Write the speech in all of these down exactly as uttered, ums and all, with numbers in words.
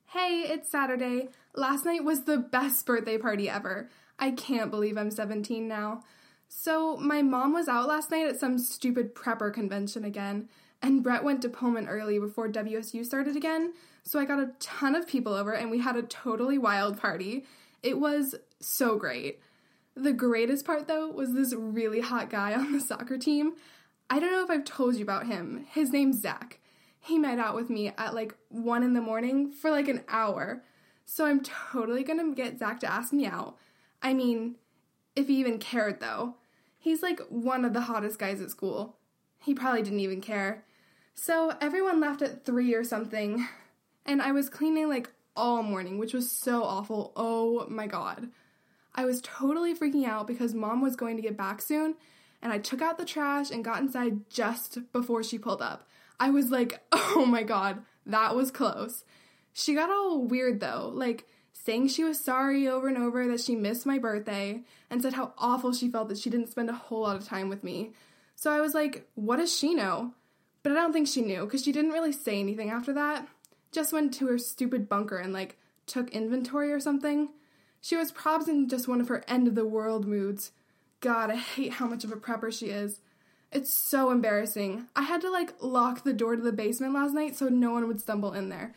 Hey, it's Saturday. Last night was the best birthday party ever. I can't believe I'm seventeen now. So, my mom was out last night at some stupid prepper convention again, and Brett went to Pullman early before W S U started again, so I got a ton of people over and we had a totally wild party. It was so great. The greatest part, though, was this really hot guy on the soccer team. I don't know if I've told you about him. His name's Zach. He met out with me at like one in the morning for like an hour. So I'm totally gonna get Zach to ask me out. I mean, if he even cared though. He's like one of the hottest guys at school. He probably didn't even care. So everyone left at three or something. And I was cleaning like all morning, which was so awful. Oh my god. I was totally freaking out because Mom was going to get back soon. And I took out the trash and got inside just before she pulled up. I was like, oh my god, that was close. She got all weird though, like saying she was sorry over and over that she missed my birthday and said how awful she felt that she didn't spend a whole lot of time with me. So I was like, what does she know? But I don't think she knew because she didn't really say anything after that. Just went to her stupid bunker and like took inventory or something. She was probably in just one of her end of the world moods. God, I hate how much of a prepper she is. It's so embarrassing. I had to, like, lock the door to the basement last night so no one would stumble in there.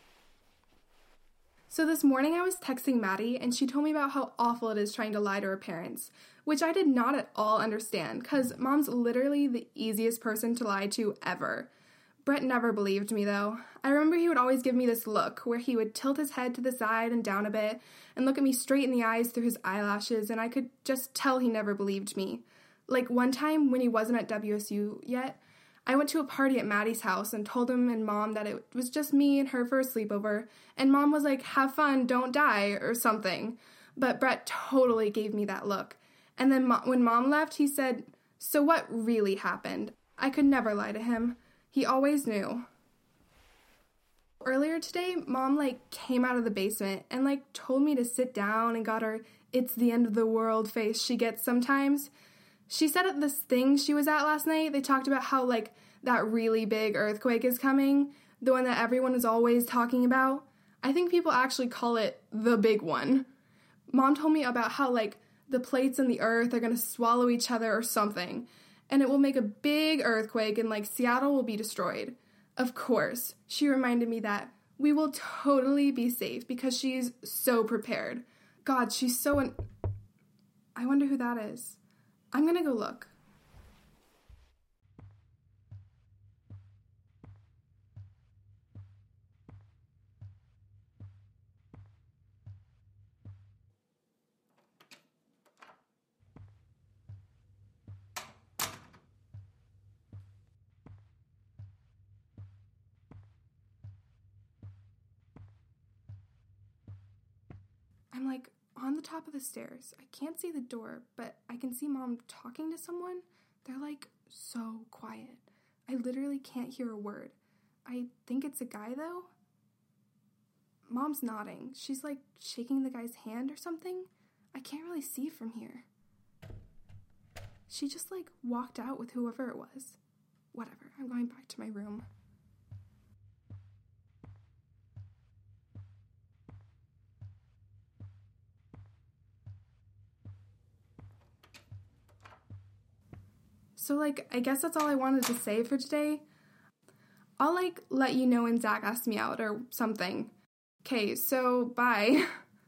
So this morning I was texting Maddie, and she told me about how awful it is trying to lie to her parents, which I did not at all understand, because Mom's literally the easiest person to lie to ever. Brett never believed me, though. I remember he would always give me this look, where he would tilt his head to the side and down a bit, and look at me straight in the eyes through his eyelashes, and I could just tell he never believed me. Like, one time, when he wasn't at W S U yet, I went to a party at Maddie's house and told him and Mom that it was just me and her for a sleepover, and Mom was like, have fun, don't die, or something. But Brett totally gave me that look. And then Mo- when Mom left, he said, so what really happened? I could never lie to him. He always knew. Earlier today, Mom, like, came out of the basement and, like, told me to sit down and got her it's the end of the world face she gets sometimes. She said at this thing she was at last night, they talked about how, like, that really big earthquake is coming, the one that everyone is always talking about. I think people actually call it the big one. Mom told me about how, like, the plates in the earth are going to swallow each other or something, and it will make a big earthquake and, like, Seattle will be destroyed. Of course, she reminded me that we will totally be safe because she's so prepared. God, she's so... Un- I wonder who that is. I'm gonna go look. I'm like on the top of the stairs. I can't see the door, but I can see Mom talking to someone. They're like so quiet. I literally can't hear a word. I think it's a guy though. Mom's nodding. She's like shaking the guy's hand or something. I can't really see from here. She just like walked out with whoever it was. Whatever, I'm going back to my room. So, like, I guess that's all I wanted to say for today. I'll, like, let you know when Zach asks me out or something. Okay, so, bye.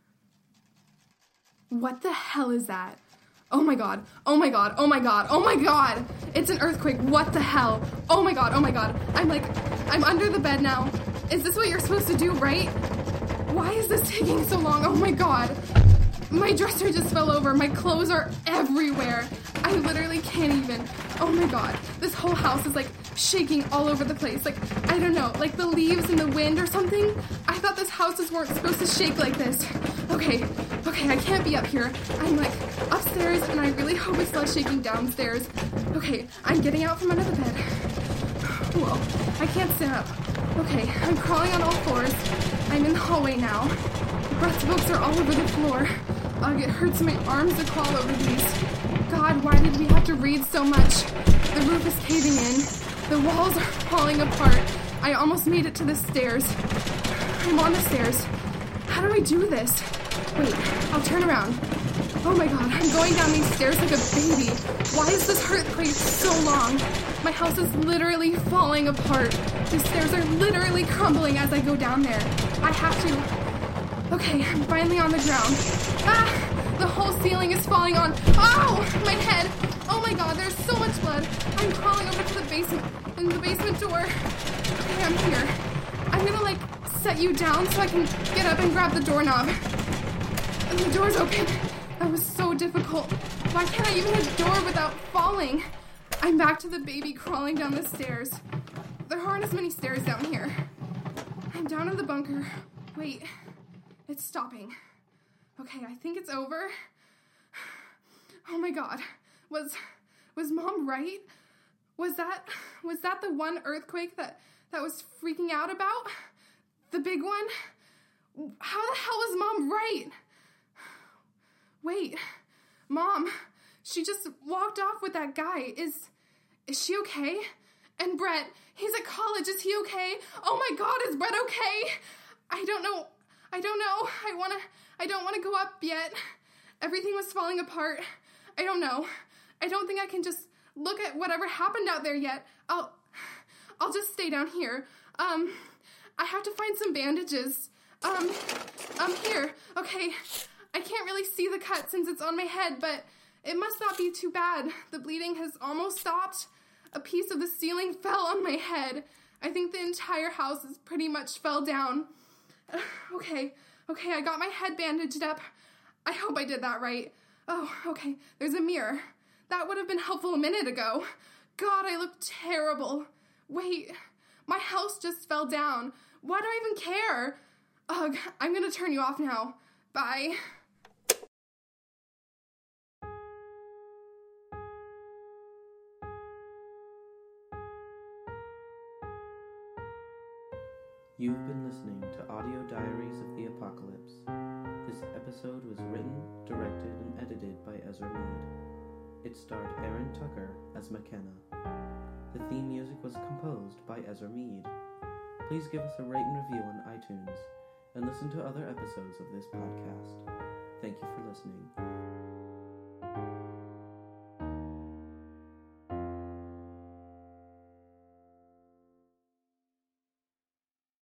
What the hell is that? Oh my god, oh my god, oh my god, oh my god! It's an earthquake, what the hell? Oh my god, oh my god. I'm, like, I'm under the bed now. Is this what you're supposed to do, right? Why is this taking so long? Oh my god. My dresser just fell over. My clothes are everywhere. I literally can't even. Oh my god. This whole house is like shaking all over the place. Like, I don't know, like the leaves in the wind or something. I thought this houses weren't supposed to shake like this. Okay, okay, I can't be up here. I'm like upstairs and I really hope it's not shaking downstairs. Okay, I'm getting out from under the bed. Whoa, I can't stand up. Okay, I'm crawling on all fours. I'm in the hallway now. Brett's books are all over the floor. Ugh, it hurts my arms to crawl over these. God, why did we have to read so much? The roof is caving in. The walls are falling apart. I almost made it to the stairs. I'm on the stairs. How do I do this? Wait, I'll turn around. Oh my god, I'm going down these stairs like a baby. Why is this earthquake so long? My house is literally falling apart. The stairs are literally crumbling as I go down there. I have to... Okay, I'm finally on the ground. Ah! The whole ceiling is falling on... Oh! My head! Oh my god, there's so much blood. I'm crawling over to the basement, in the basement door. Okay, I'm here. I'm gonna, like, set you down so I can get up and grab the doorknob. And the door's open. That was so difficult. Why can't I even hit the door without falling? I'm back to the baby crawling down the stairs. There aren't as many stairs down here. I'm down in the bunker. Wait, it's stopping. Okay, I think it's over. Oh my god. Was was Mom right? Was that was that the one earthquake that, that was freaking out about? The big one? How the hell was Mom right? Wait, Mom, she just walked off with that guy. Is is she okay? And Brett, he's at college. Is he okay? Oh my god, is Brett okay? I don't know. I don't know. I wanna I don't wanna go up yet. Everything was falling apart. I don't know. I don't think I can just look at whatever happened out there yet. I'll I'll just stay down here. Um I have to find some bandages. Um um here. Okay. I can't really see the cut since it's on my head, but it must not be too bad. The bleeding has almost stopped. A piece of the ceiling fell on my head. I think the entire house is pretty much fell down. Uh, okay, okay, I got my head bandaged up. I hope I did that right. Oh, okay, there's a mirror. That would have been helpful a minute ago. God, I look terrible. Wait, my house just fell down. Why do I even care? Ugh, I'm gonna turn you off now. Bye. You've been listening to Audio Diaries of the Apocalypse. This episode was written, directed, and edited by Ezra Mead. It starred Aaron Tucker as McKenna. The theme music was composed by Ezra Mead. Please give us a rate and review on iTunes, and listen to other episodes of this podcast. Thank you for listening.